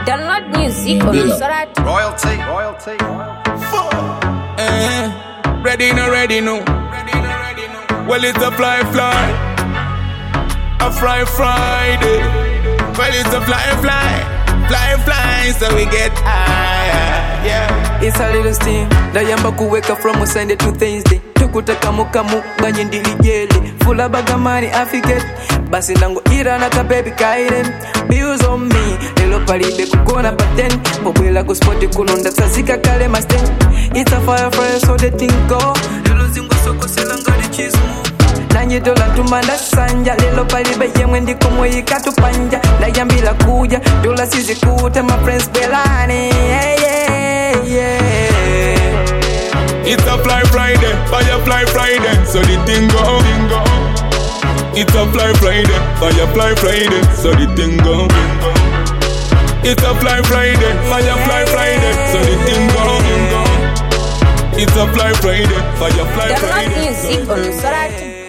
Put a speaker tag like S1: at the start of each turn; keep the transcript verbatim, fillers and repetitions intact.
S1: Download music on Sorati.
S2: Royalty, royalty.
S3: Eh, ready no, ready no. Well, it's a fly, fly. A fry Friday. Well, it's a fly, fly. Fly, fly, so we get higher. Yeah.
S4: It's a little steam. Dayamba kuweka from Sunday to Thursday. Tukuta kamu kamu ganye ndili jeli. Fula bagamani afiget. Basi nango ira na ka baby kaire. Bills on me. Lelo palibe kukona baten. Bobwela kuspoti kulonda sazika kale masten. It's a fire fire so the thing go. Lelo zingwa soko selangani chismu. Nanye dola tumanda sanja. Lelo palibe yemwe ndiko moyika tupanja. Dayambila kuja. Dola sizi kuta my friends belani. Yeah yeah yeah.
S3: It's a fly Friday, fire fly Friday, so the thing go. It's a fly Friday, fire fly Friday, so the thing go. It's a fly Friday, fire fly Friday, so the thing go. It's a fly Friday, fire fly Friday.
S1: Download music on Sorati.